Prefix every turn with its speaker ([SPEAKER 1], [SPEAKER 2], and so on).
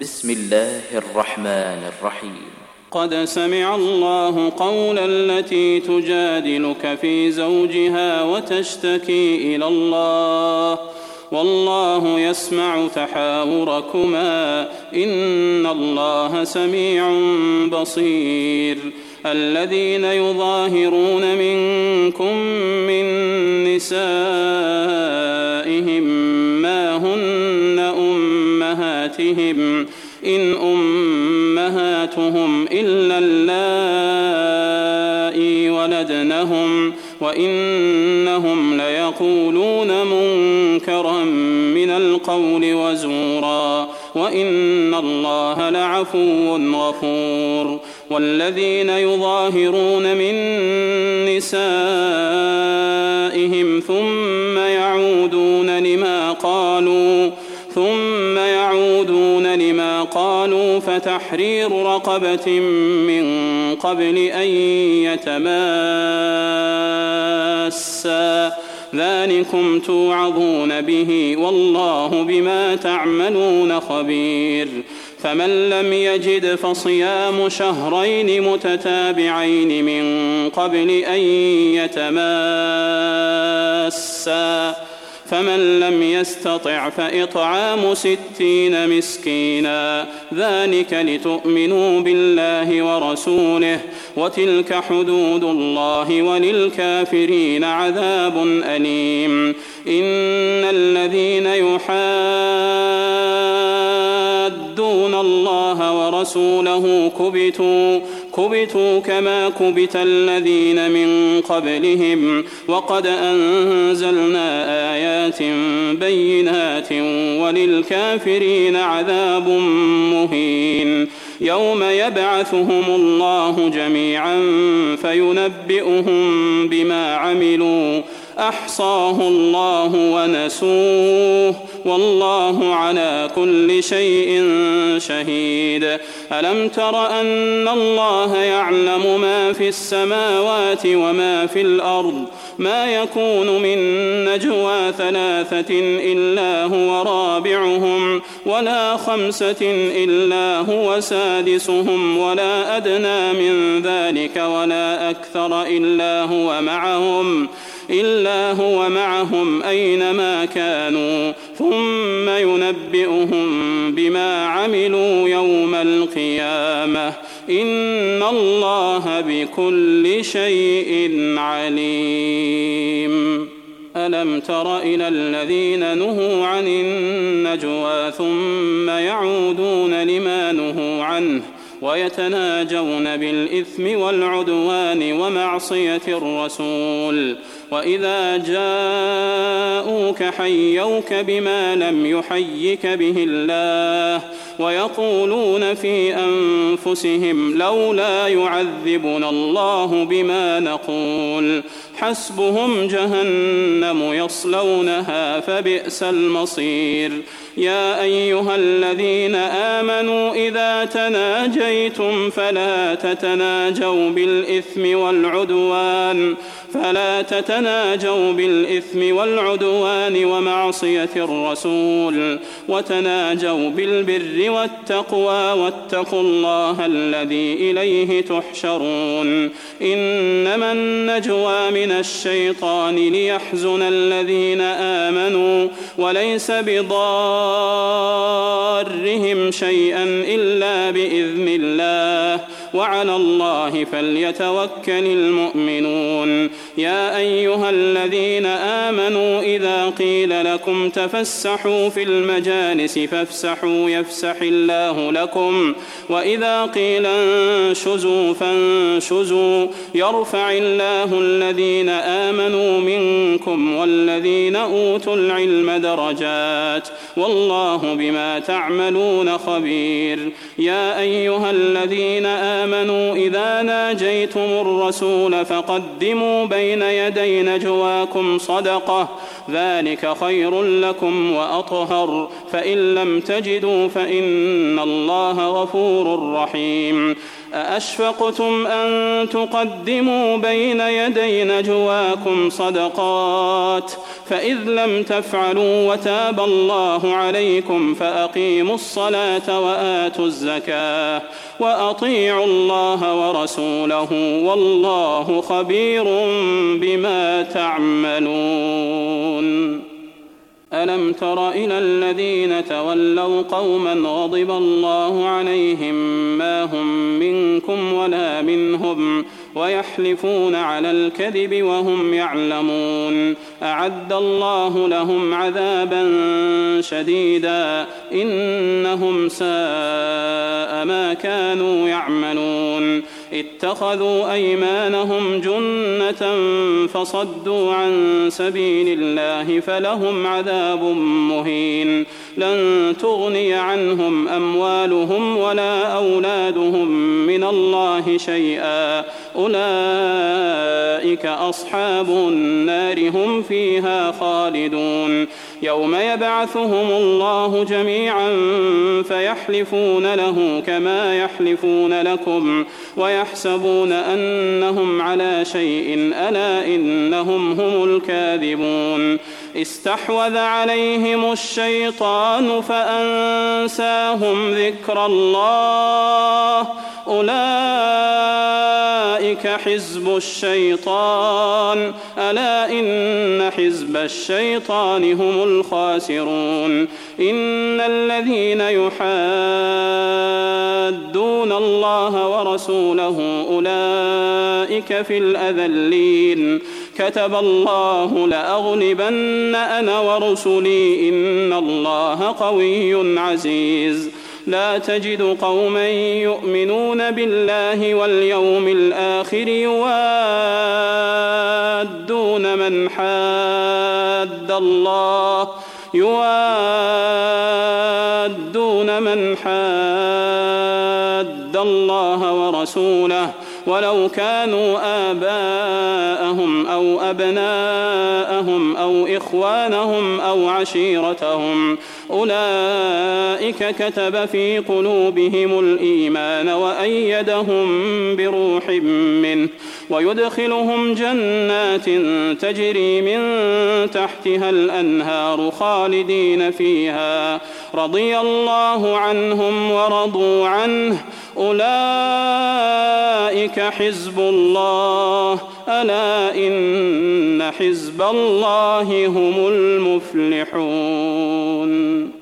[SPEAKER 1] بسم الله الرحمن الرحيم.
[SPEAKER 2] قد سمع الله قول التي تجادلك في زوجها وتشتكي إلى الله والله يسمع تحاوركما إن الله سميع بصير. الذين يظاهرون منكم من نسائهم ما هن أمهاتهم إن أمهاتهم إلا اللائي ولدنهم وإنهم ليقولون منكرا من القول وزورا وإن الله لعفو غفور. والذين يظاهرون من نسائهم ثم يعودون لما قالوا فتحرير رقبة من قبل أن يتماسا ذلكم توعظون به والله بما تعملون خبير. فمن لم يجد فصيام شهرين متتابعين من قبل أن يتماسا فمن لم يستطع فإطعام 60 مسكينا ذلك لتؤمنوا بالله ورسوله وتلك حدود الله وللكافرين عذاب أليم. إن الذين يحادون الله ورسوله كبتوا كما كبت الذين من قبلهم وقد أنزلنا آيات بينات وللكافرين عذاب مهين. يوم يبعثهم الله جميعا فينبئهم بما عملوا أحصاه الله ونسوه والله على كل شيء شهيد. ألم تر أن الله يعلم ما في السماوات وما في الأرض ما يكون من نجوى 3 إلا هو رابعهم ولا 5 إلا هو سادسهم ولا أدنى من ذلك ولا أكثر إلا هو معهم أينما كانوا ثم ينبئهم بما عملوا يوم القيامة إن الله بكل شيء عليم. ألم تر إلى الذين نهوا عن النجوى ثم يعودون لما نهوا عنه ويتناجون بالإثم والعدوان ومعصية الرسول وإذا جاءوك حيوك بما لم يحيك به الله ويقولون في أنفسهم لولا يعذبنا الله بما نقول حسبهم جهنم يصلونها فبئس المصير. يا أيها الذين آمنوا إذا تناجيتم فلا تتناجوا بالإثم والعدوان ومعصية الرسول وتناجوا بالبر والتقوى واتقوا الله الذي إليه تحشرون. إنما النجوى من الشيطان ليحزن الذين آمنوا وليس بضارهم شيئا إلا بإذن الله وعلى الله فليتوكل المؤمنون. يا أيها الذين آمنوا إذا قيل لكم تفسحوا في المجالس فافسحوا يفسح الله لكم وإذا قيل انشزوا فانشزوا يرفع الله الذين آمنوا منكم والذين أوتوا العلم درجات والله بما تعملون خبير. يا أيها الذين آمنوا إذا ناجيتم الرسول فقدموا بين يدي نجواكم صدقة ذلك خير لكم وأطهر فإن لم تجدوا فإن الله غفور رحيم. أأشفقتم أن تقدموا بين يدي نجواكم صدقات فإذ لم تفعلوا وتاب الله عليكم فأقيموا الصلاة وآتوا الزكاة وأطيعوا الله ورسوله والله خبير بما تعملون. ألم تر إلى الذين تولوا قوما غضب الله عليهم ما هم منكم ولا منهم ويحلفون على الكذب وهم يعلمون أعد الله لهم عذابا شديدا إنهم ساء ما كانوا يعملون اتخذوا أيمانهم جنة فصدوا عن سبيل الله فلهم عذاب مهين لن تغني عنهم أموالهم ولا أولادهم من الله شيئا أولئك أصحاب النار هم فيها خالدون يوم يبعثهم الله جميعا فيحلفون له كما يحلفون لكم ويحسبون أنهم على شيء ألا إنهم هم الكاذبون استحوذ عليهم الشيطان فأنساهم ذكر الله أولئك حزب الشيطان ألا إن حزب الشيطان هم الخاسرون إن الذين يحادون الله ورسوله أولئك في الأذلين كتب الله لأغلبن أنا ورسلي إن الله قوي عزيز لا تجد قوما يؤمنون بالله واليوم الآخر يوادون من حاد الله ورسوله ولو كانوا آباءهم أو أبناءهم أو إخوانهم أو عشيرتهم أولئك كتب في قلوبهم الإيمان وأيدهم بروح منه ويدخلهم جنات تجري من تحتها الأنهار خالدين فيها رضي الله عنهم ورضوا عنه أولئك حزب الله ألا إن حزب الله هم المفلحون.